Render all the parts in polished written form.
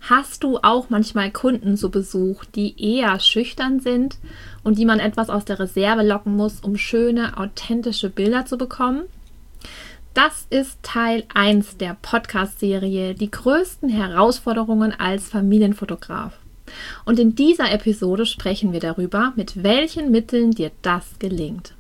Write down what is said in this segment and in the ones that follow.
Hast du auch manchmal Kunden zu Besuch, die eher schüchtern sind und die man etwas aus der Reserve locken muss, um schöne, authentische Bilder zu bekommen? Das ist Teil 1 der Podcast-Serie Die größten Herausforderungen als Familienfotograf. Und in dieser Episode sprechen wir darüber, mit welchen Mitteln dir das gelingt.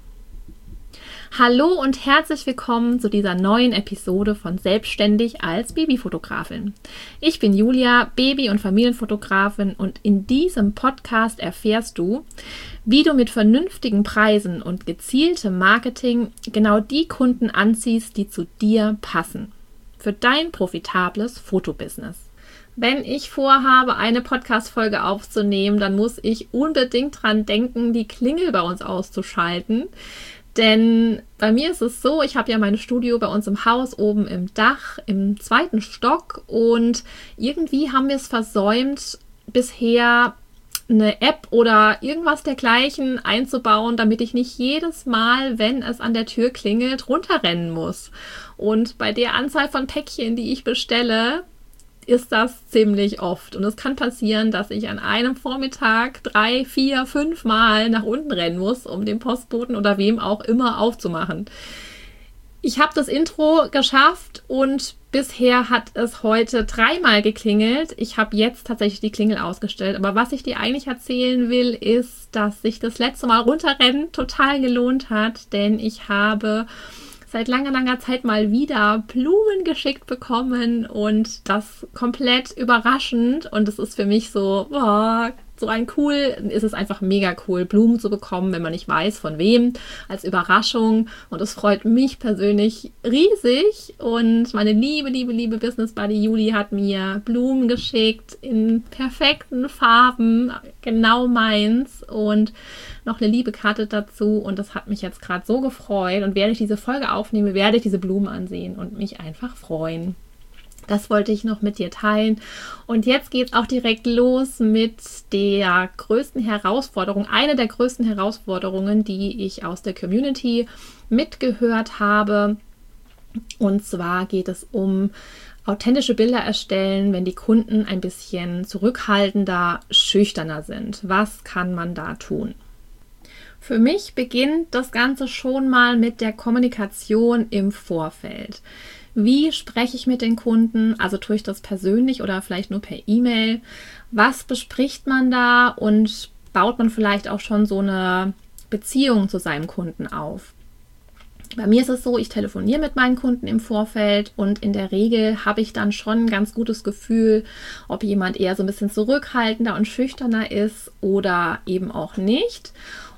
Hallo und herzlich willkommen zu dieser neuen Episode von Selbstständig als Babyfotografin. Ich bin Julia, Baby- und Familienfotografin, und in diesem Podcast erfährst du, wie du mit vernünftigen Preisen und gezieltem Marketing genau die Kunden anziehst, die zu dir passen. Für dein profitables Fotobusiness. Wenn ich vorhabe, eine Podcast-Folge aufzunehmen, dann muss ich unbedingt dran denken, die Klingel bei uns auszuschalten. Denn bei mir ist es so, ich habe ja mein Studio bei uns im Haus oben im Dach, im 2. Stock, und irgendwie haben wir es versäumt, bisher eine App oder irgendwas dergleichen einzubauen, damit ich nicht jedes Mal, wenn es an der Tür klingelt, runterrennen muss. Und bei der Anzahl von Päckchen, die ich bestelle, ist das ziemlich oft. Und es kann passieren, dass ich an einem Vormittag 3, 4, 5 Mal nach unten rennen muss, um den Postboten oder wem auch immer aufzumachen. Ich habe das Intro geschafft und bisher hat es heute 3 Mal geklingelt. Ich habe jetzt tatsächlich die Klingel ausgestellt. Aber was ich dir eigentlich erzählen will, ist, dass sich das letzte Mal runterrennen total gelohnt hat, denn ich habe seit langer Zeit mal wieder Blumen geschickt bekommen und das komplett überraschend, und es ist für mich so, ist es einfach mega cool, Blumen zu bekommen, wenn man nicht weiß, von wem, als Überraschung, und es freut mich persönlich riesig. Und meine liebe Business Buddy Juli hat mir Blumen geschickt in perfekten Farben, genau meins, und noch eine liebe Karte dazu, und das hat mich jetzt gerade so gefreut, und während ich diese Folge aufnehme, werde ich diese Blumen ansehen und mich einfach freuen. Das wollte ich noch mit dir teilen. Und jetzt geht es auch direkt los mit der größten Herausforderung, eine der größten Herausforderungen, die ich aus der Community mitgehört habe. Und zwar geht es um authentische Bilder erstellen, wenn die Kunden ein bisschen zurückhaltender, schüchterner sind. Was kann man da tun? Für mich beginnt das Ganze schon mal mit der Kommunikation im Vorfeld. Wie spreche ich mit den Kunden? Also tue ich das persönlich oder vielleicht nur per E-Mail? Was bespricht man da und baut man vielleicht auch schon so eine Beziehung zu seinem Kunden auf? Bei mir ist es so, ich telefoniere mit meinen Kunden im Vorfeld, und in der Regel habe ich dann schon ein ganz gutes Gefühl, ob jemand eher so ein bisschen zurückhaltender und schüchterner ist oder eben auch nicht.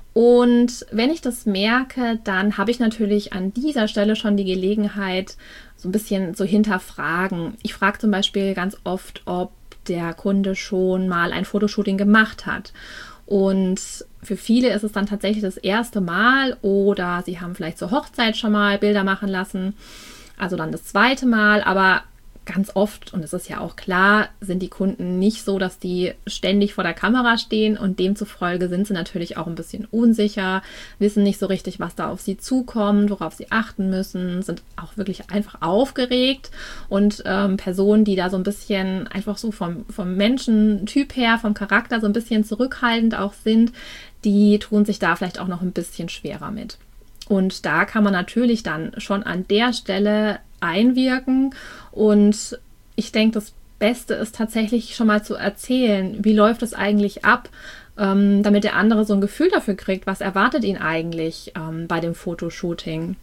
Und wenn ich das merke, dann habe ich natürlich an dieser Stelle schon die Gelegenheit, so ein bisschen zu hinterfragen. Ich frage zum Beispiel ganz oft, ob der Kunde schon mal ein Fotoshooting gemacht hat. Und für viele ist es dann tatsächlich das erste Mal, oder sie haben vielleicht zur Hochzeit schon mal Bilder machen lassen, also dann das zweite Mal, aber ganz oft, und es ist ja auch klar, sind die Kunden nicht so, dass die ständig vor der Kamera stehen, und demzufolge sind sie natürlich auch ein bisschen unsicher, wissen nicht so richtig, was da auf sie zukommt, worauf sie achten müssen, sind auch wirklich einfach aufgeregt, und Personen, die da so ein bisschen einfach so vom Menschentyp her, vom Charakter so ein bisschen zurückhaltend auch sind, die tun sich da vielleicht auch noch ein bisschen schwerer mit. Und da kann man natürlich dann schon an der Stelle einwirken, und ich denke, das Beste ist tatsächlich schon mal zu erzählen, wie läuft es eigentlich ab, damit der andere so ein Gefühl dafür kriegt, was erwartet ihn eigentlich bei dem Fotoshooting.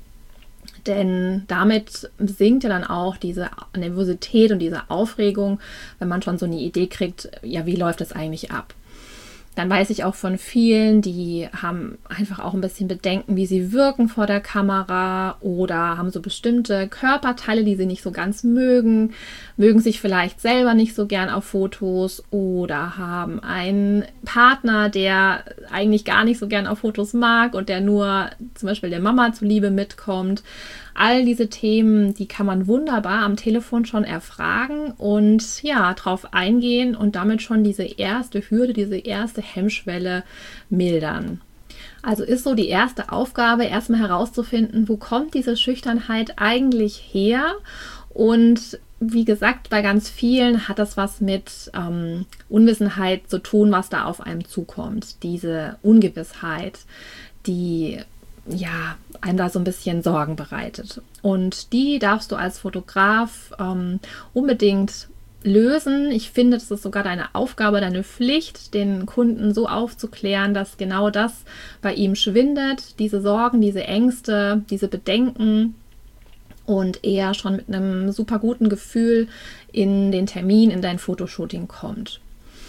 Denn damit sinkt ja dann auch diese Nervosität und diese Aufregung, wenn man schon so eine Idee kriegt, ja, wie läuft das eigentlich ab. Dann weiß ich auch von vielen, die haben einfach auch ein bisschen Bedenken, wie sie wirken vor der Kamera, oder haben so bestimmte Körperteile, die sie nicht so ganz mögen sich vielleicht selber nicht so gern auf Fotos, oder haben einen Partner, der eigentlich gar nicht so gern auf Fotos mag und der nur zum Beispiel der Mama zuliebe mitkommt. All diese Themen, die kann man wunderbar am Telefon schon erfragen und ja, drauf eingehen und damit schon diese erste Hürde, diese erste Hemmschwelle mildern. Also ist so die erste Aufgabe, erstmal herauszufinden, wo kommt diese Schüchternheit eigentlich her und wie gesagt, bei ganz vielen hat das was mit Unwissenheit zu tun, was da auf einem zukommt. Diese Ungewissheit, die einem da so ein bisschen Sorgen bereitet. Und die darfst du als Fotograf unbedingt lösen. Ich finde, das ist sogar deine Aufgabe, deine Pflicht, den Kunden so aufzuklären, dass genau das bei ihm schwindet, diese Sorgen, diese Ängste, diese Bedenken, und er schon mit einem super guten Gefühl in den Termin, in dein Fotoshooting kommt.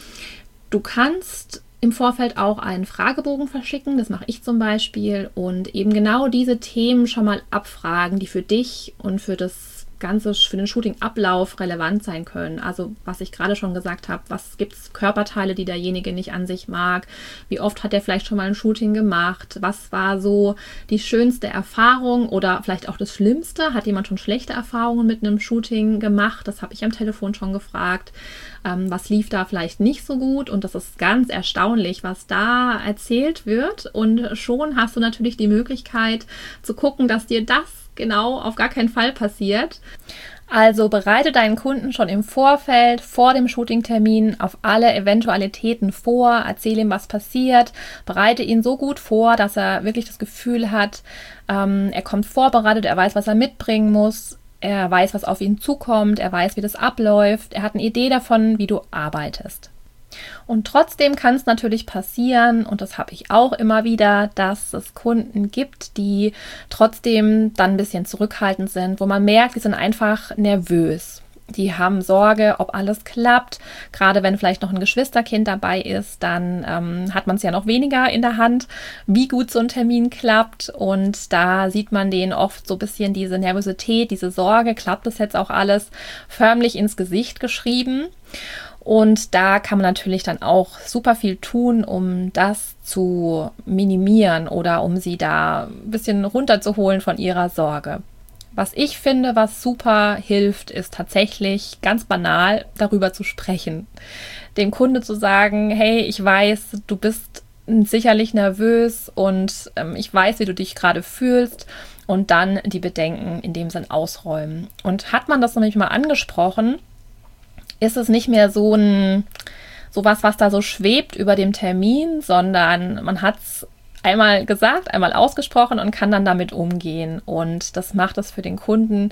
Du kannst im Vorfeld auch einen Fragebogen verschicken, das mache ich zum Beispiel, und eben genau diese Themen schon mal abfragen, die für dich und für den Shooting-Ablauf relevant sein können. Also was ich gerade schon gesagt habe, was gibt es Körperteile, die derjenige nicht an sich mag? Wie oft hat er vielleicht schon mal ein Shooting gemacht? Was war so die schönste Erfahrung oder vielleicht auch das Schlimmste? Hat jemand schon schlechte Erfahrungen mit einem Shooting gemacht? Das habe ich am Telefon schon gefragt. Was lief da vielleicht nicht so gut? Und das ist ganz erstaunlich, was da erzählt wird. Und schon hast du natürlich die Möglichkeit zu gucken, dass dir das genau auf gar keinen Fall passiert. Also bereite deinen Kunden schon im Vorfeld, vor dem Shooting-Termin auf alle Eventualitäten vor, erzähle ihm, was passiert, bereite ihn so gut vor, dass er wirklich das Gefühl hat, er kommt vorbereitet, er weiß, was er mitbringen muss, er weiß, was auf ihn zukommt, er weiß, wie das abläuft, er hat eine Idee davon, wie du arbeitest. Und trotzdem kann es natürlich passieren, und das habe ich auch immer wieder, dass es Kunden gibt, die trotzdem dann ein bisschen zurückhaltend sind, wo man merkt, die sind einfach nervös. Die haben Sorge, ob alles klappt. Gerade wenn vielleicht noch ein Geschwisterkind dabei ist, dann hat man es ja noch weniger in der Hand, wie gut so ein Termin klappt. Und da sieht man denen oft so ein bisschen diese Nervosität, diese Sorge, klappt das jetzt auch alles, förmlich ins Gesicht geschrieben. Und da kann man natürlich dann auch super viel tun, um das zu minimieren oder um sie da ein bisschen runterzuholen von ihrer Sorge. Was ich finde, was super hilft, ist tatsächlich ganz banal darüber zu sprechen. Dem Kunde zu sagen, hey, ich weiß, du bist sicherlich nervös und ich weiß, wie du dich gerade fühlst. Und dann die Bedenken in dem Sinn ausräumen. Und hat man das nämlich mal angesprochen, ist es nicht mehr sowas, was da so schwebt über dem Termin, sondern man hat es einmal gesagt, einmal ausgesprochen und kann dann damit umgehen. Und das macht es für den Kunden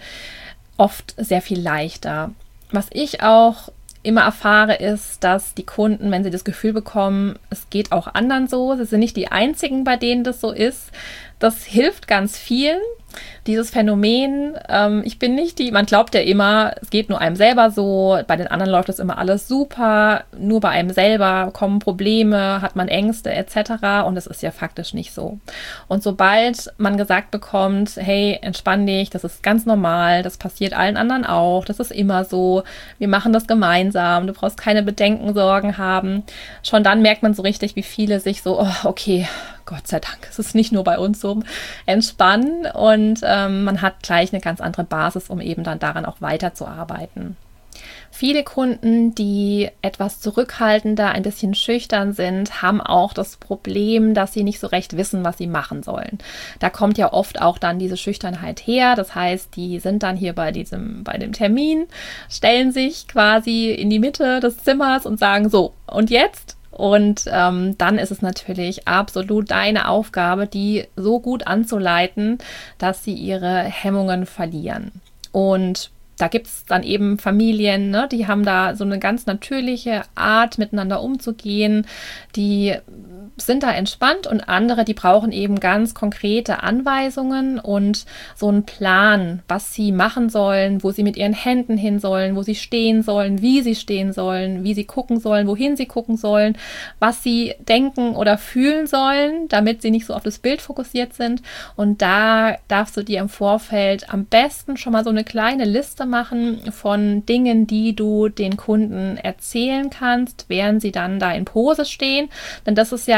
oft sehr viel leichter. Was ich auch immer erfahre, ist, dass die Kunden, wenn sie das Gefühl bekommen, es geht auch anderen so, sie sind nicht die Einzigen, bei denen das so ist. Das hilft ganz vielen. Dieses Phänomen, ich bin nicht die, man glaubt ja immer, es geht nur einem selber so, bei den anderen läuft das immer alles super, nur bei einem selber kommen Probleme, hat man Ängste etc. Und das ist ja faktisch nicht so. Und sobald man gesagt bekommt, hey, entspann dich, das ist ganz normal, das passiert allen anderen auch, das ist immer so, wir machen das gemeinsam, du brauchst keine Bedenken, Sorgen haben, schon dann merkt man so richtig, wie viele sich so, oh, okay, Gott sei Dank, es ist nicht nur bei uns so, entspannen, und man hat gleich eine ganz andere Basis, um eben dann daran auch weiterzuarbeiten. Viele Kunden, die etwas zurückhaltender, ein bisschen schüchtern sind, haben auch das Problem, dass sie nicht so recht wissen, was sie machen sollen. Da kommt ja oft auch dann diese Schüchternheit her. Das heißt, die sind dann hier bei dem Termin, stellen sich quasi in die Mitte des Zimmers und sagen so, und jetzt? Und dann ist es natürlich absolut deine Aufgabe, die so gut anzuleiten, dass sie ihre Hemmungen verlieren. Und da gibt es dann eben Familien, ne, die haben da so eine ganz natürliche Art, miteinander umzugehen, die sind da entspannt, und andere, die brauchen eben ganz konkrete Anweisungen und so einen Plan, was sie machen sollen, wo sie mit ihren Händen hin sollen, wo sie stehen sollen, wie sie stehen sollen, wie sie gucken sollen, wohin sie gucken sollen, was sie denken oder fühlen sollen, damit sie nicht so auf das Bild fokussiert sind. Und da darfst du dir im Vorfeld am besten schon mal so eine kleine Liste machen von Dingen, die du den Kunden erzählen kannst, während sie dann da in Pose stehen. Denn das ist ja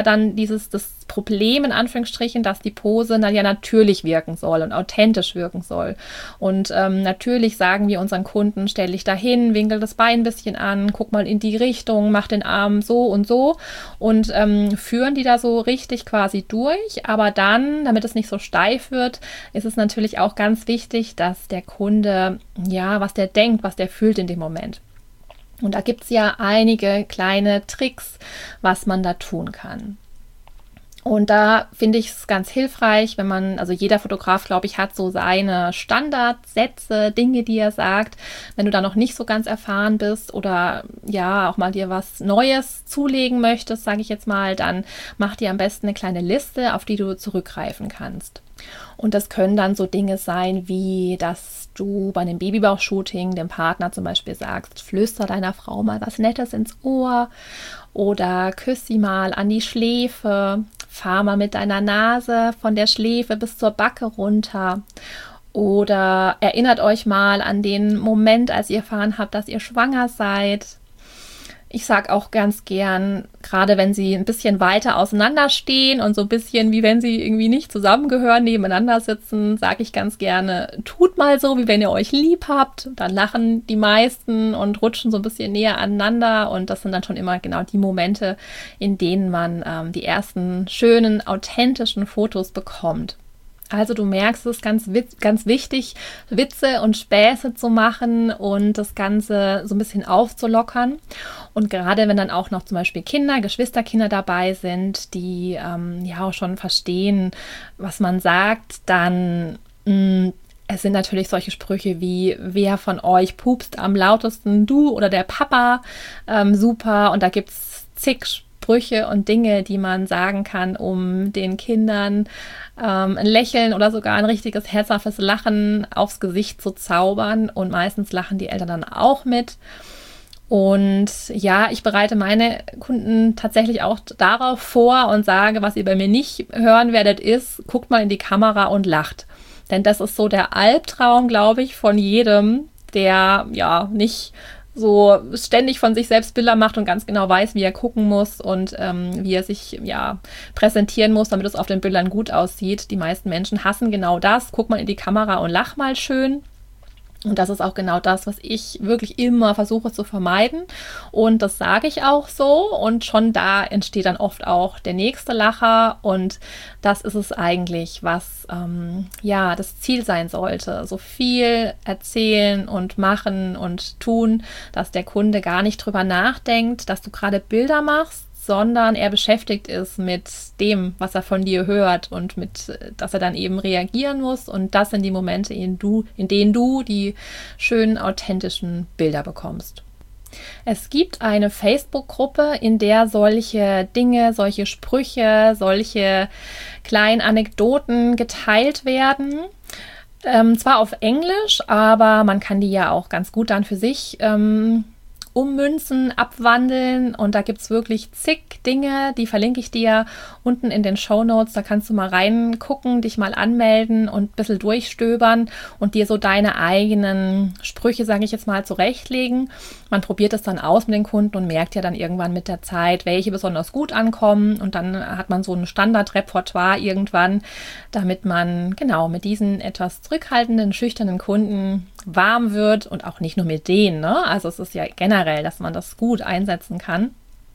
dann das Problem in Anführungsstrichen, dass die Pose dann ja natürlich wirken soll und authentisch wirken soll. Und natürlich sagen wir unseren Kunden, stell dich dahin, winkel das Bein ein bisschen an, guck mal in die Richtung, mach den Arm so und führen die da so richtig quasi durch. Aber dann, damit es nicht so steif wird, ist es natürlich auch ganz wichtig, dass der Kunde, ja, was der denkt, was der fühlt in dem Moment. Und da gibt es ja einige kleine Tricks, was man da tun kann. Und da finde ich es ganz hilfreich, wenn man, also jeder Fotograf, glaube ich, hat so seine Standardsätze, Dinge, die er sagt. Wenn du da noch nicht so ganz erfahren bist oder ja, auch mal dir was Neues zulegen möchtest, sage ich jetzt mal, dann mach dir am besten eine kleine Liste, auf die du zurückgreifen kannst. Und das können dann so Dinge sein, wie dass du bei einem Babybauch-Shooting dem Partner zum Beispiel sagst, flüster deiner Frau mal was Nettes ins Ohr oder küss sie mal an die Schläfe, fahr mal mit deiner Nase von der Schläfe bis zur Backe runter. Oder erinnert euch mal an den Moment, als ihr erfahren habt, dass ihr schwanger seid. Ich sage auch ganz gern, gerade wenn sie ein bisschen weiter auseinander stehen und so ein bisschen wie wenn sie irgendwie nicht zusammengehören, nebeneinander sitzen, sage ich ganz gerne, tut mal so, wie wenn ihr euch lieb habt. Dann lachen die meisten und rutschen so ein bisschen näher aneinander und das sind dann schon immer genau die Momente, in denen man die ersten schönen, authentischen Fotos bekommt. Also du merkst, es ist ganz wichtig, Witze und Späße zu machen und das Ganze so ein bisschen aufzulockern. Und gerade wenn dann auch noch zum Beispiel Geschwisterkinder dabei sind, die ja auch schon verstehen, was man sagt, dann es sind natürlich solche Sprüche wie, wer von euch pupst am lautesten, du oder der Papa, super. Und da gibt es zig Sprüche und Dinge, die man sagen kann, um den Kindern ein Lächeln oder sogar ein richtiges herzhaftes Lachen aufs Gesicht zu zaubern. Und meistens lachen die Eltern dann auch mit. Und ja, ich bereite meine Kunden tatsächlich auch darauf vor und sage, was ihr bei mir nicht hören werdet, ist, guckt mal in die Kamera und lacht. Denn das ist so der Albtraum, glaube ich, von jedem, der ja nicht so ständig von sich selbst Bilder macht und ganz genau weiß, wie er gucken muss und wie er sich ja präsentieren muss, damit es auf den Bildern gut aussieht. Die meisten Menschen hassen genau das. Guck mal in die Kamera und lach mal schön. Und das ist auch genau das, was ich wirklich immer versuche zu vermeiden. Und das sage ich auch so. Und schon da entsteht dann oft auch der nächste Lacher. Und das ist es eigentlich, was ja das Ziel sein sollte. So viel erzählen und machen und tun, dass der Kunde gar nicht drüber nachdenkt, dass du gerade Bilder machst, sondern er beschäftigt ist mit dem, was er von dir hört und dass er dann eben reagieren muss. Und das sind die Momente, in denen du die schönen, authentischen Bilder bekommst. Es gibt eine Facebook-Gruppe, in der solche Dinge, solche Sprüche, solche kleinen Anekdoten geteilt werden. Zwar auf Englisch, aber man kann die ja auch ganz gut dann für sich ummünzen, abwandeln und da gibt es wirklich zig Dinge, die verlinke ich dir unten in den Shownotes, da kannst du mal reingucken, dich mal anmelden und ein bisschen durchstöbern und dir so deine eigenen Sprüche, sage ich jetzt mal, zurechtlegen. Man probiert es dann aus mit den Kunden und merkt ja dann irgendwann mit der Zeit, welche besonders gut ankommen und dann hat man so ein Standardrepertoire irgendwann, damit man genau mit diesen etwas zurückhaltenden, schüchternen Kunden warm wird und auch nicht nur mit denen, ne? Also es ist ja generell, dass man das gut einsetzen kann.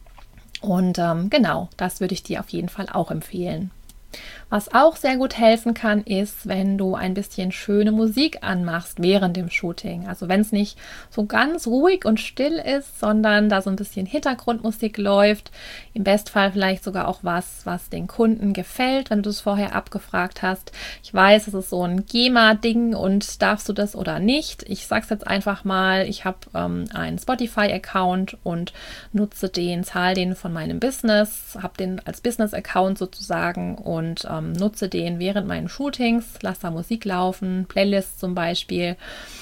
Und genau, das würde ich dir auf jeden Fall auch empfehlen. Was auch sehr gut helfen kann, ist, wenn du ein bisschen schöne Musik anmachst während dem Shooting. Also wenn es nicht so ganz ruhig und still ist, sondern da so ein bisschen Hintergrundmusik läuft. Im Bestfall vielleicht sogar auch was den Kunden gefällt, wenn du das vorher abgefragt hast. Ich weiß, es ist so ein GEMA-Ding und darfst du das oder nicht? Ich sag's jetzt einfach mal, ich habe einen Spotify-Account und nutze den, zahle den von meinem Business, habe den als Business-Account sozusagen und nutze den während meinen Shootings, lasse da Musik laufen, Playlists zum Beispiel.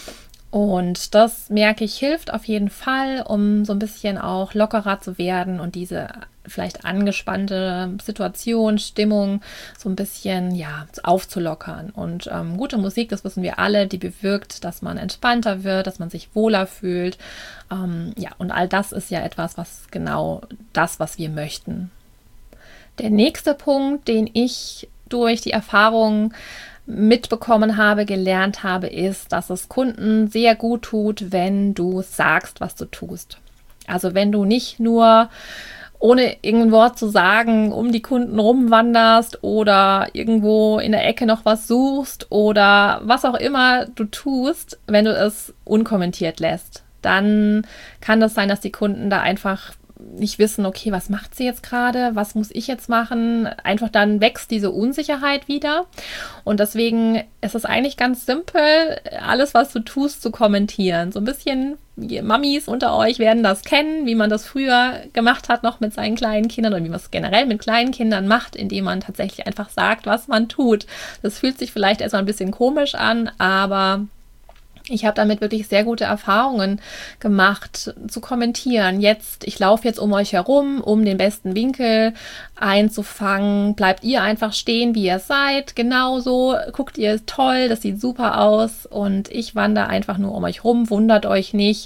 Und das, merke ich, hilft auf jeden Fall, um so ein bisschen auch lockerer zu werden und diese vielleicht angespannte Situation, Stimmung so ein bisschen ja aufzulockern. Und gute Musik, das wissen wir alle, die bewirkt, dass man entspannter wird, dass man sich wohler fühlt. Ja, und all das ist ja etwas, was genau das, was wir möchten. Der nächste Punkt, den ich durch die Erfahrung mitbekommen habe, gelernt habe, ist, dass es Kunden sehr gut tut, wenn du sagst, was du tust. Also wenn du nicht nur ohne irgendein Wort zu sagen, um die Kunden rumwanderst oder irgendwo in der Ecke noch was suchst oder was auch immer du tust, wenn du es unkommentiert lässt, dann kann das sein, dass die Kunden da einfach nicht wissen, okay, was macht sie jetzt gerade, was muss ich jetzt machen? Einfach dann wächst diese Unsicherheit wieder. Und deswegen ist es eigentlich ganz simpel, alles, was du tust, zu kommentieren. So ein bisschen, Mamis unter euch werden das kennen, wie man das früher gemacht hat, noch mit seinen kleinen Kindern oder wie man es generell mit kleinen Kindern macht, indem man tatsächlich einfach sagt, was man tut. Das fühlt sich vielleicht erstmal ein bisschen komisch an, aber ich habe damit wirklich sehr gute Erfahrungen gemacht, zu kommentieren. Ich laufe jetzt um euch herum, um den besten Winkel einzufangen. Bleibt ihr einfach stehen, wie ihr seid. Genauso guckt ihr toll, das sieht super aus. Und ich wandere einfach nur um euch rum, wundert euch nicht.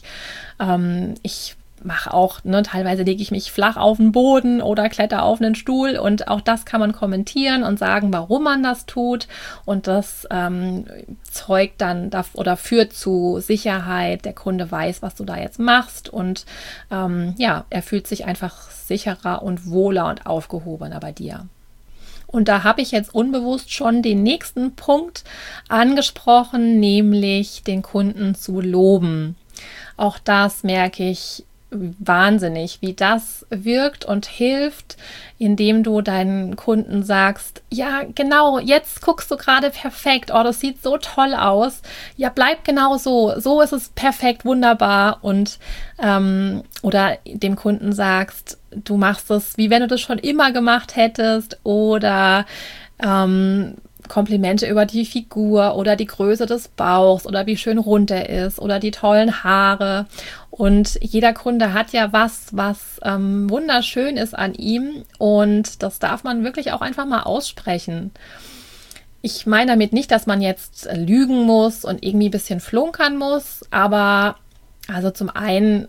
Ich mache auch, teilweise lege ich mich flach auf den Boden oder kletter auf einen Stuhl und auch das kann man kommentieren und sagen, warum man das tut und das zeugt dann oder führt zu Sicherheit. Der Kunde weiß, was du da jetzt machst und er fühlt sich einfach sicherer und wohler und aufgehobener bei dir. Und da habe ich jetzt unbewusst schon den nächsten Punkt angesprochen, nämlich den Kunden zu loben. Auch das merke ich wahnsinnig, wie das wirkt und hilft, indem du deinen Kunden sagst, ja genau, jetzt guckst du gerade perfekt, oh, das sieht so toll aus, ja bleib genau so ist es perfekt, wunderbar und oder dem Kunden sagst, du machst es, wie wenn du das schon immer gemacht hättest oder Komplimente über die Figur oder die Größe des Bauchs oder wie schön rund er ist oder die tollen Haare. Und jeder Kunde hat ja was wunderschön ist an ihm und das darf man wirklich auch einfach mal aussprechen. Ich meine damit nicht, dass man jetzt lügen muss und irgendwie ein bisschen flunkern muss, aber also zum einen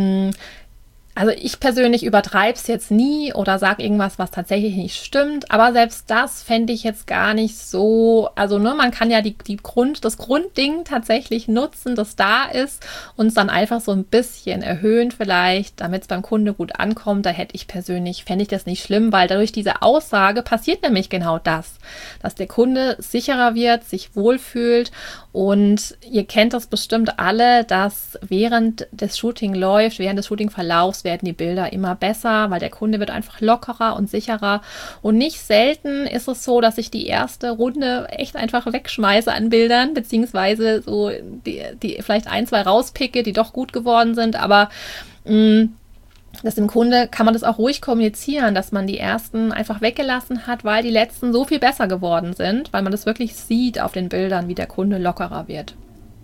also ich persönlich übertreibe es jetzt nie oder sage irgendwas, was tatsächlich nicht stimmt, aber selbst das fände ich jetzt gar nicht so, also man kann ja das Grundding tatsächlich nutzen, das da ist und es dann einfach so ein bisschen erhöhen vielleicht, damit es beim Kunde gut ankommt. Da fände ich das nicht schlimm, weil dadurch diese Aussage passiert nämlich genau das, dass der Kunde sicherer wird, sich wohlfühlt und ihr kennt das bestimmt alle, dass während des Shootingverlaufs werden die Bilder immer besser, weil der Kunde wird einfach lockerer und sicherer. Und nicht selten ist es so, dass ich die erste Runde echt einfach wegschmeiße an Bildern, beziehungsweise so die vielleicht 1, 2 rauspicke, die doch gut geworden sind, aber dass dem Kunde kann man das auch ruhig kommunizieren, dass man die ersten einfach weggelassen hat, weil die letzten so viel besser geworden sind, weil man das wirklich sieht auf den Bildern, wie der Kunde lockerer wird.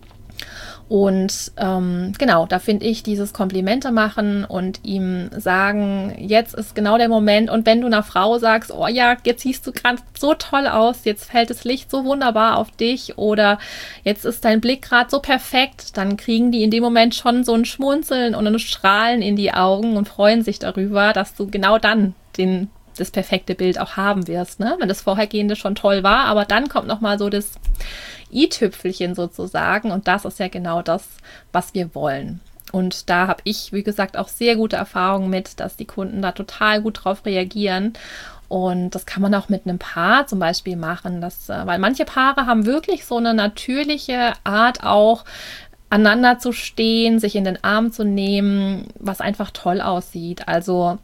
Und genau, da finde ich dieses Komplimente machen und ihm sagen, jetzt ist genau der Moment. Und wenn du einer Frau sagst, oh ja, jetzt siehst du gerade so toll aus, jetzt fällt das Licht so wunderbar auf dich oder jetzt ist dein Blick gerade so perfekt, dann kriegen die in dem Moment schon so ein Schmunzeln und ein Strahlen in die Augen und freuen sich darüber, dass du genau dann das perfekte Bild auch haben wirst, ne? Wenn das Vorhergehende schon toll war, aber dann kommt nochmal so das i-Tüpfelchen sozusagen und das ist ja genau das, was wir wollen. Und da habe ich, wie gesagt, auch sehr gute Erfahrungen mit, dass die Kunden da total gut drauf reagieren und das kann man auch mit einem Paar zum Beispiel machen, weil manche Paare haben wirklich so eine natürliche Art auch, aneinander zu stehen, sich in den Arm zu nehmen, was einfach toll aussieht. Also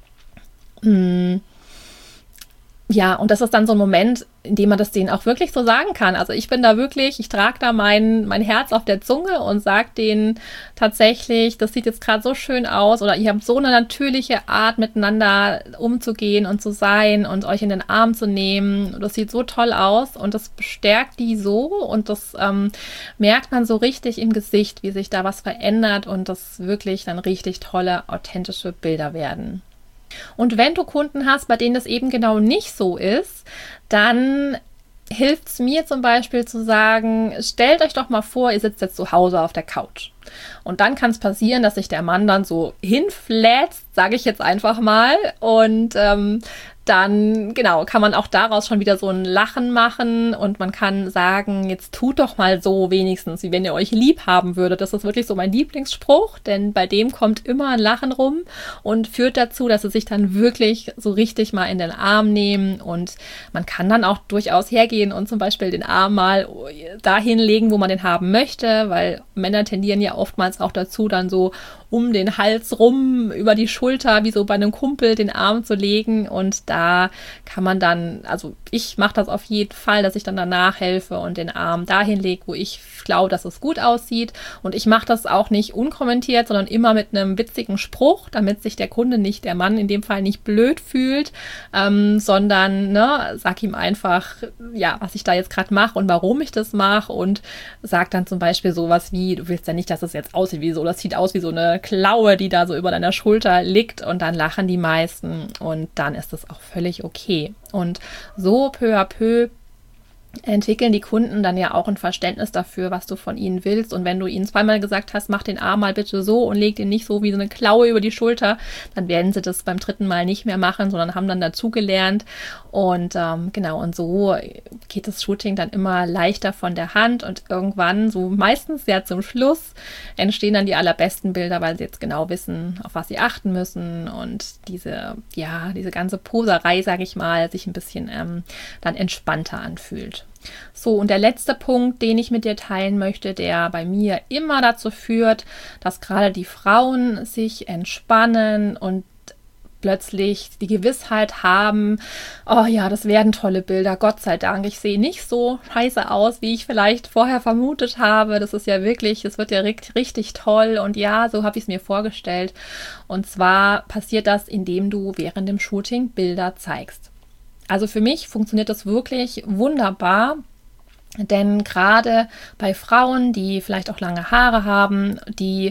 ja, und das ist dann so ein Moment, in dem man das denen auch wirklich so sagen kann. Also ich trage da mein Herz auf der Zunge und sage denen tatsächlich, das sieht jetzt gerade so schön aus oder ihr habt so eine natürliche Art, miteinander umzugehen und zu sein und euch in den Arm zu nehmen. Das sieht so toll aus und das bestärkt die so und das merkt man so richtig im Gesicht, wie sich da was verändert und das wirklich dann richtig tolle, authentische Bilder werden. Und wenn du Kunden hast, bei denen das eben genau nicht so ist, dann hilft es mir zum Beispiel zu sagen, stellt euch doch mal vor, ihr sitzt jetzt zu Hause auf der Couch Und dann kann es passieren, dass sich der Mann dann so hinflätzt, sage ich jetzt einfach mal. Und dann, genau, kann man auch daraus schon wieder so ein Lachen machen und man kann sagen, jetzt tut doch mal so wenigstens, wie wenn ihr euch lieb haben würdet. Das ist wirklich so mein Lieblingsspruch, denn bei dem kommt immer ein Lachen rum und führt dazu, dass sie sich dann wirklich so richtig mal in den Arm nehmen und man kann dann auch durchaus hergehen und zum Beispiel den Arm mal dahin legen, wo man den haben möchte, weil Männer tendieren ja oftmals auch dazu, dann so um den Hals rum, über die Schulter, wie so bei einem Kumpel, den Arm zu legen. Und da kann man dann, also ich mache das auf jeden Fall, dass ich dann danach helfe und den Arm dahin lege, wo ich glaube, dass es gut aussieht. Und ich mache das auch nicht unkommentiert, sondern immer mit einem witzigen Spruch, damit sich der Kunde nicht, der Mann in dem Fall nicht blöd fühlt, sondern sag ihm einfach, ja, was ich da jetzt gerade mache und warum ich das mache und sag dann zum Beispiel sowas wie, du willst ja nicht, dass es jetzt aussieht wie so, das sieht aus wie so eine Klaue, die da so über deiner Schulter liegt und dann lachen die meisten und dann ist das auch völlig okay. Und so peu à peu entwickeln die Kunden dann ja auch ein Verständnis dafür, was du von ihnen willst. Und wenn du ihnen zweimal gesagt hast, mach den Arm mal bitte so und leg den nicht so wie so eine Klaue über die Schulter, dann werden sie das beim dritten Mal nicht mehr machen, sondern haben dann dazugelernt. Und genau, und so geht das Shooting dann immer leichter von der Hand und irgendwann, so meistens ja zum Schluss, entstehen dann die allerbesten Bilder, weil sie jetzt genau wissen, auf was sie achten müssen und diese ganze Poserei, sage ich mal, sich ein bisschen dann entspannter anfühlt. So, und der letzte Punkt, den ich mit dir teilen möchte, der bei mir immer dazu führt, dass gerade die Frauen sich entspannen und plötzlich die Gewissheit haben, oh ja, das werden tolle Bilder, Gott sei Dank, ich sehe nicht so scheiße aus, wie ich vielleicht vorher vermutet habe, das ist ja wirklich, es wird ja richtig toll und ja, so habe ich es mir vorgestellt. Und zwar passiert das, indem du während dem Shooting Bilder zeigst. Also für mich funktioniert das wirklich wunderbar, denn gerade bei Frauen, die vielleicht auch lange Haare haben,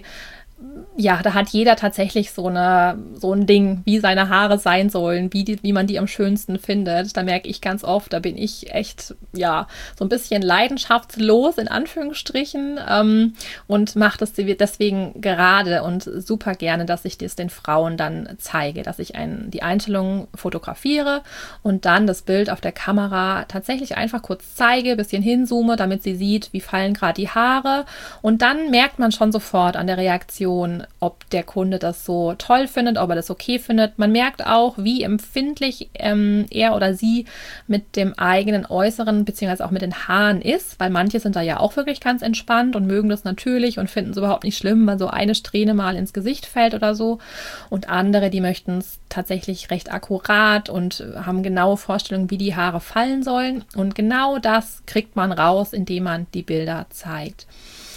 da hat jeder tatsächlich so ein Ding, wie seine Haare sein sollen, wie man die am schönsten findet. Da merke ich ganz oft, da bin ich echt, so ein bisschen leidenschaftslos in Anführungsstrichen und mache das deswegen gerade und super gerne, dass ich das den Frauen dann zeige, dass ich die Einstellungen fotografiere und dann das Bild auf der Kamera tatsächlich einfach kurz zeige, bisschen hinzoome, damit sie sieht, wie fallen gerade die Haare und dann merkt man schon sofort an der Reaktion, ob der Kunde das so toll findet, ob er das okay findet. Man merkt auch, wie empfindlich er oder sie mit dem eigenen Äußeren beziehungsweise auch mit den Haaren ist, weil manche sind da ja auch wirklich ganz entspannt und mögen das natürlich und finden es überhaupt nicht schlimm, weil so eine Strähne mal ins Gesicht fällt oder so. Und andere, die möchten es tatsächlich recht akkurat und haben genaue Vorstellungen, wie die Haare fallen sollen. Und genau das kriegt man raus, indem man die Bilder zeigt.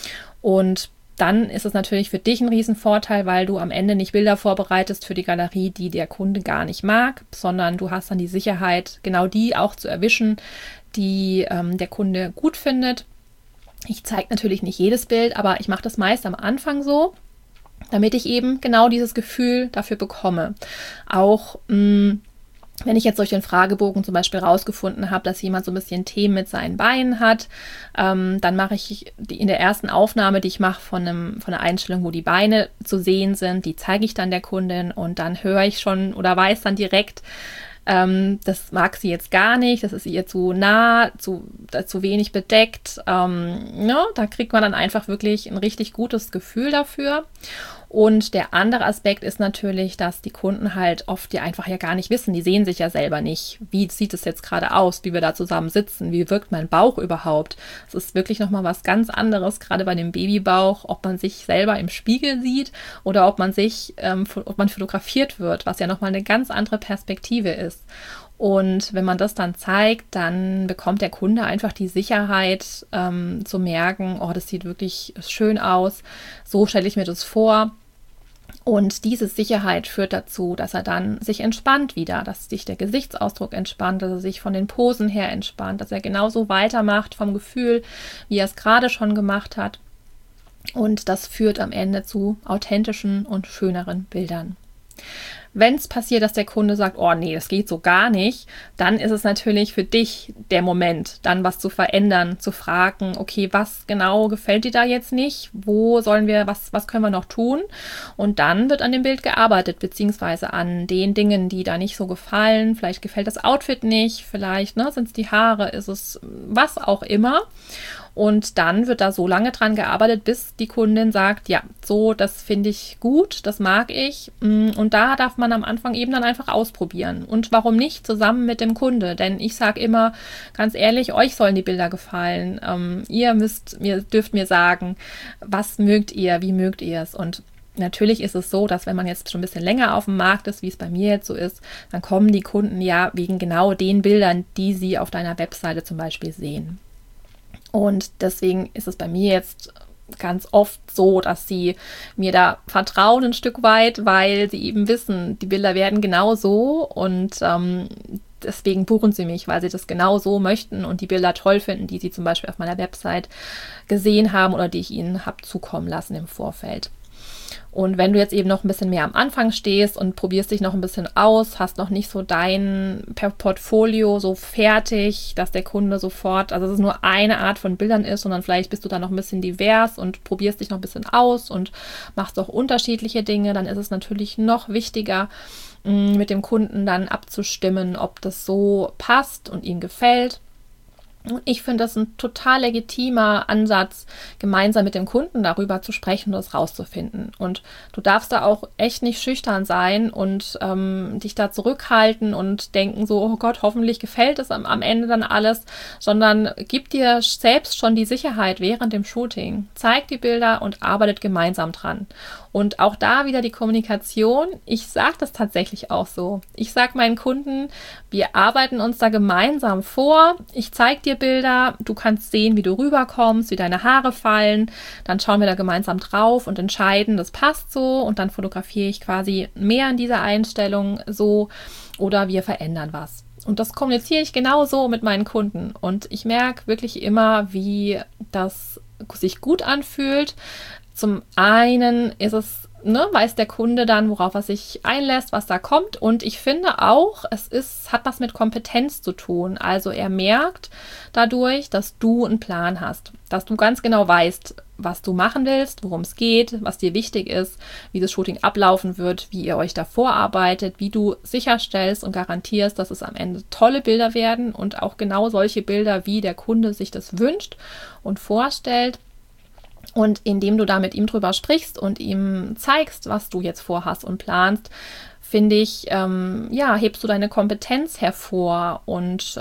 Und dann ist es natürlich für dich ein Riesenvorteil, weil du am Ende nicht Bilder vorbereitest für die Galerie, die der Kunde gar nicht mag, sondern du hast dann die Sicherheit, genau die auch zu erwischen, die der Kunde gut findet. Ich zeige natürlich nicht jedes Bild, aber ich mache das meist am Anfang so, damit ich eben genau dieses Gefühl dafür bekomme. Auch wenn ich jetzt durch den Fragebogen zum Beispiel rausgefunden habe, dass jemand so ein bisschen Themen mit seinen Beinen hat, dann mache ich in der ersten Aufnahme, die ich mache von einer Einstellung, wo die Beine zu sehen sind, die zeige ich dann der Kundin und dann höre ich schon oder weiß dann direkt, das mag sie jetzt gar nicht, das ist ihr zu nah, zu wenig bedeckt. Da kriegt man dann einfach wirklich ein richtig gutes Gefühl dafür. Und der andere Aspekt ist natürlich, dass die Kunden halt oft ja einfach ja gar nicht wissen, die sehen sich ja selber nicht. Wie sieht es jetzt gerade aus, wie wir da zusammen sitzen, wie wirkt mein Bauch überhaupt? Es ist wirklich nochmal was ganz anderes, gerade bei dem Babybauch, ob man sich selber im Spiegel sieht oder ob man fotografiert wird, was ja nochmal eine ganz andere Perspektive ist. Und wenn man das dann zeigt, dann bekommt der Kunde einfach die Sicherheit zu merken, oh, das sieht wirklich schön aus, so stelle ich mir das vor. Und diese Sicherheit führt dazu, dass er dann sich entspannt wieder, dass sich der Gesichtsausdruck entspannt, dass er sich von den Posen her entspannt, dass er genauso weitermacht vom Gefühl, wie er es gerade schon gemacht hat. Und das führt am Ende zu authentischen und schöneren Bildern. Wenn es passiert, dass der Kunde sagt, oh nee, das geht so gar nicht, dann ist es natürlich für dich der Moment, dann was zu verändern, zu fragen, okay, was genau gefällt dir da jetzt nicht? Wo sollen wir, was können wir noch tun? Und dann wird an dem Bild gearbeitet, beziehungsweise an den Dingen, die da nicht so gefallen. Vielleicht gefällt das Outfit nicht, vielleicht sind es die Haare, ist es was auch immer. Und dann wird da so lange dran gearbeitet, bis die Kundin sagt, ja, so, das finde ich gut, das mag ich. Und da darf man am Anfang eben dann einfach ausprobieren. Und warum nicht zusammen mit dem Kunde? Denn ich sage immer, ganz ehrlich, euch sollen die Bilder gefallen. Ihr dürft mir sagen, was mögt ihr, wie mögt ihr es? Und natürlich ist es so, dass wenn man jetzt schon ein bisschen länger auf dem Markt ist, wie es bei mir jetzt so ist, dann kommen die Kunden ja wegen genau den Bildern, die sie auf deiner Webseite zum Beispiel sehen. Und deswegen ist es bei mir jetzt ganz oft so, dass sie mir da vertrauen ein Stück weit, weil sie eben wissen, die Bilder werden genau so und deswegen buchen sie mich, weil sie das genau so möchten und die Bilder toll finden, die sie zum Beispiel auf meiner Website gesehen haben oder die ich ihnen habe zukommen lassen im Vorfeld. Und wenn du jetzt eben noch ein bisschen mehr am Anfang stehst und probierst dich noch ein bisschen aus, hast noch nicht so dein Portfolio so fertig, dass der Kunde sofort, also dass es nur eine Art von Bildern ist, sondern vielleicht bist du da noch ein bisschen divers und probierst dich noch ein bisschen aus und machst auch unterschiedliche Dinge, dann ist es natürlich noch wichtiger, mit dem Kunden dann abzustimmen, ob das so passt und ihm gefällt. Und ich finde das ein total legitimer Ansatz, gemeinsam mit dem Kunden darüber zu sprechen und das rauszufinden. Und du darfst da auch echt nicht schüchtern sein und dich da zurückhalten und denken so, oh Gott, hoffentlich gefällt es am Ende dann alles, sondern gib dir selbst schon die Sicherheit während dem Shooting. Zeig die Bilder und arbeitet gemeinsam dran. Und auch da wieder die Kommunikation. Ich sage das tatsächlich auch so. Ich sage meinen Kunden, wir arbeiten uns da gemeinsam vor. Ich zeige dir Bilder, du kannst sehen, wie du rüberkommst, wie deine Haare fallen. Dann schauen wir da gemeinsam drauf und entscheiden, das passt so. Und dann fotografiere ich quasi mehr in dieser Einstellung so oder wir verändern was. Und das kommuniziere ich genauso mit meinen Kunden. Und ich merke wirklich immer, wie das sich gut anfühlt. Zum einen ist es, weiß der Kunde dann, worauf er sich einlässt, was da kommt. Und ich finde auch, hat was mit Kompetenz zu tun. Also er merkt dadurch, dass du einen Plan hast, dass du ganz genau weißt, was du machen willst, worum es geht, was dir wichtig ist, wie das Shooting ablaufen wird, wie ihr euch da vorarbeitet, wie du sicherstellst und garantierst, dass es am Ende tolle Bilder werden und auch genau solche Bilder, wie der Kunde sich das wünscht und vorstellt. Und indem du da mit ihm drüber sprichst und ihm zeigst, was du jetzt vorhast und planst, finde ich, hebst du deine Kompetenz hervor und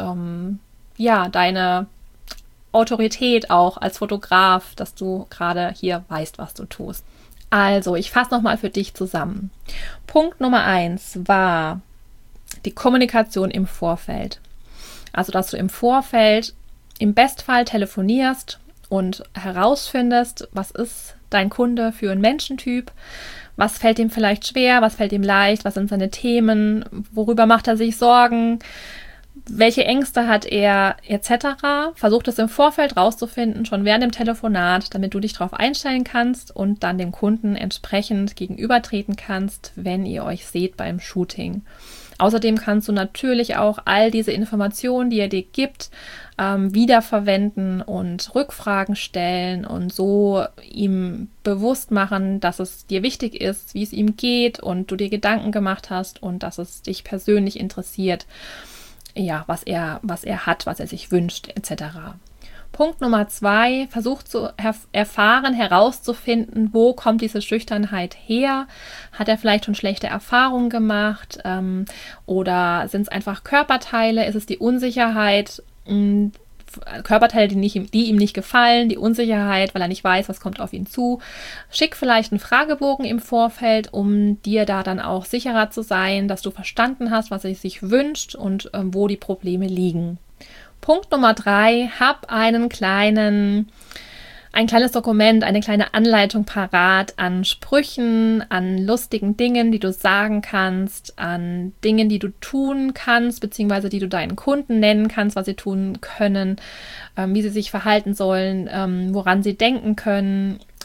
deine Autorität auch als Fotograf, dass du gerade hier weißt, was du tust. Also, ich fasse nochmal für dich zusammen. Punkt Nummer 1 war die Kommunikation im Vorfeld. Also, dass du im Vorfeld im Bestfall telefonierst und herausfindest, was ist dein Kunde für ein Menschentyp, was fällt ihm vielleicht schwer, was fällt ihm leicht, was sind seine Themen, worüber macht er sich Sorgen, welche Ängste hat er etc. Versuch das im Vorfeld rauszufinden, schon während dem Telefonat, damit du dich darauf einstellen kannst und dann dem Kunden entsprechend gegenübertreten kannst, wenn ihr euch seht beim Shooting. Außerdem kannst du natürlich auch all diese Informationen, die er dir gibt, wiederverwenden und Rückfragen stellen und so ihm bewusst machen, dass es dir wichtig ist, wie es ihm geht und du dir Gedanken gemacht hast und dass es dich persönlich interessiert, ja, was er hat, was er sich wünscht, etc. Punkt Nummer 2, versuch zu erfahren, herauszufinden, wo kommt diese Schüchternheit her? Hat er vielleicht schon schlechte Erfahrungen gemacht? Oder sind es einfach Körperteile? Ist es die Unsicherheit? Körperteile, die ihm nicht gefallen, die Unsicherheit, weil er nicht weiß, was kommt auf ihn zu. Schick vielleicht einen Fragebogen im Vorfeld, um dir da dann auch sicherer zu sein, dass du verstanden hast, was er sich wünscht und wo die Probleme liegen. Punkt Nummer 3, hab ein kleines Dokument, eine kleine Anleitung parat an Sprüchen, an lustigen Dingen, die du sagen kannst, an Dingen, die du tun kannst, beziehungsweise die du deinen Kunden nennen kannst, was sie tun können, wie sie sich verhalten sollen, woran sie denken können,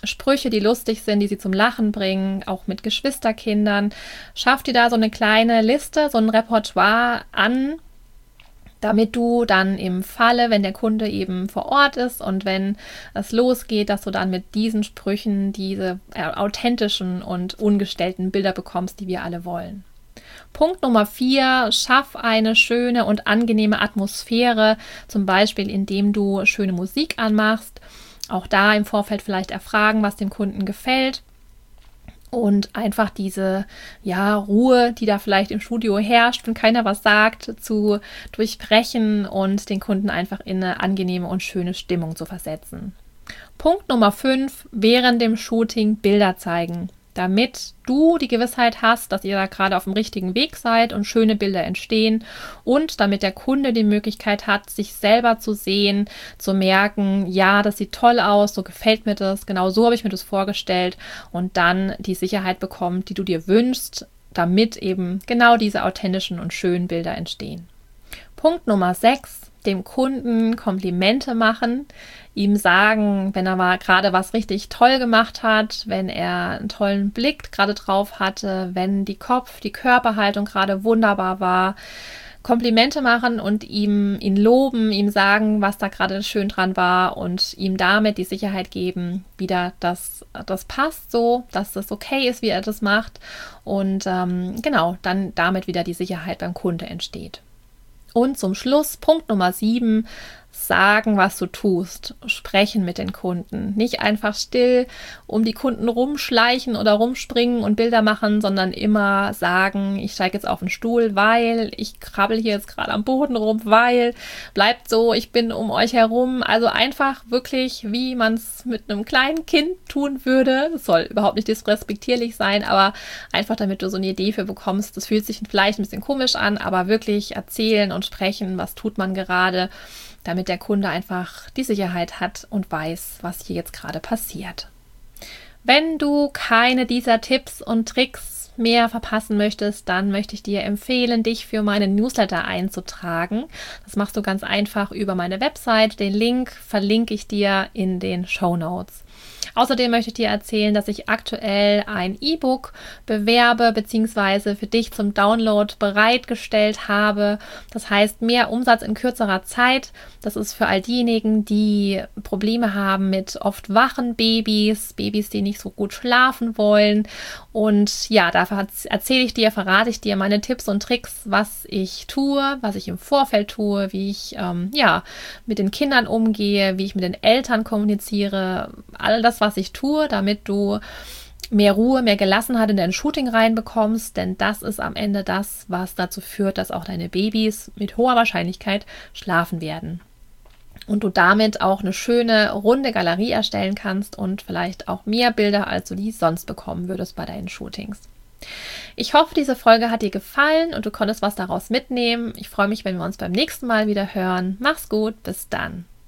Sprüche, die lustig sind, die sie zum Lachen bringen, auch mit Geschwisterkindern. Schaff dir da so eine kleine Liste, so ein Repertoire an, damit du dann im Falle, wenn der Kunde eben vor Ort ist und wenn es losgeht, dass du dann mit diesen Sprüchen diese authentischen und ungestellten Bilder bekommst, die wir alle wollen. Punkt Nummer 4, schaff eine schöne und angenehme Atmosphäre, zum Beispiel indem du schöne Musik anmachst. Auch da im Vorfeld vielleicht erfragen, was dem Kunden gefällt. Und einfach diese Ruhe, die da vielleicht im Studio herrscht und keiner was sagt, zu durchbrechen und den Kunden einfach in eine angenehme und schöne Stimmung zu versetzen. Punkt Nummer 5, während dem Shooting Bilder zeigen, damit du die Gewissheit hast, dass ihr da gerade auf dem richtigen Weg seid und schöne Bilder entstehen und damit der Kunde die Möglichkeit hat, sich selber zu sehen, zu merken, ja, das sieht toll aus, so gefällt mir das, genau so habe ich mir das vorgestellt und dann die Sicherheit bekommt, die du dir wünschst, damit eben genau diese authentischen und schönen Bilder entstehen. Punkt Nummer 6, dem Kunden Komplimente machen, ihm sagen, wenn er mal gerade was richtig toll gemacht hat, wenn er einen tollen Blick gerade drauf hatte, wenn die Körperhaltung gerade wunderbar war, Komplimente machen und ihn loben, ihm sagen, was da gerade schön dran war und ihm damit die Sicherheit geben, wieder, dass das passt so, dass das okay ist, wie er das macht und dann damit wieder die Sicherheit beim Kunde entsteht. Und zum Schluss, Punkt Nummer 7, sagen, was du tust, sprechen mit den Kunden. Nicht einfach still um die Kunden rumschleichen oder rumspringen und Bilder machen, sondern immer sagen, ich steige jetzt auf den Stuhl, weil ich krabbel hier jetzt gerade am Boden rum, weil bleibt so, ich bin um euch herum. Also einfach wirklich, wie man es mit einem kleinen Kind tun würde. Das soll überhaupt nicht disrespektierlich sein, aber einfach, damit du so eine Idee für bekommst. Das fühlt sich vielleicht ein bisschen komisch an, aber wirklich erzählen und sprechen, was tut man gerade, damit der Kunde einfach die Sicherheit hat und weiß, was hier jetzt gerade passiert. Wenn du keine dieser Tipps und Tricks mehr verpassen möchtest, dann möchte ich dir empfehlen, dich für meinen Newsletter einzutragen. Das machst du ganz einfach über meine Website. Den Link verlinke ich dir in den Shownotes. Außerdem möchte ich dir erzählen, dass ich aktuell ein E-Book bewerbe bzw. für dich zum Download bereitgestellt habe. Das heißt, mehr Umsatz in kürzerer Zeit. Das ist für all diejenigen, die Probleme haben mit oft wachen Babys, die nicht so gut schlafen wollen. Und ja, dafür verrate ich dir meine Tipps und Tricks, was ich tue, was ich im Vorfeld tue, wie ich mit den Kindern umgehe, wie ich mit den Eltern kommuniziere, all das, was ich tue, damit du mehr Ruhe, mehr Gelassenheit in dein Shooting reinbekommst, denn das ist am Ende das, was dazu führt, dass auch deine Babys mit hoher Wahrscheinlichkeit schlafen werden. Und du damit auch eine schöne, runde Galerie erstellen kannst und vielleicht auch mehr Bilder, als du die sonst bekommen würdest bei deinen Shootings. Ich hoffe, diese Folge hat dir gefallen und du konntest was daraus mitnehmen. Ich freue mich, wenn wir uns beim nächsten Mal wieder hören. Mach's gut, bis dann.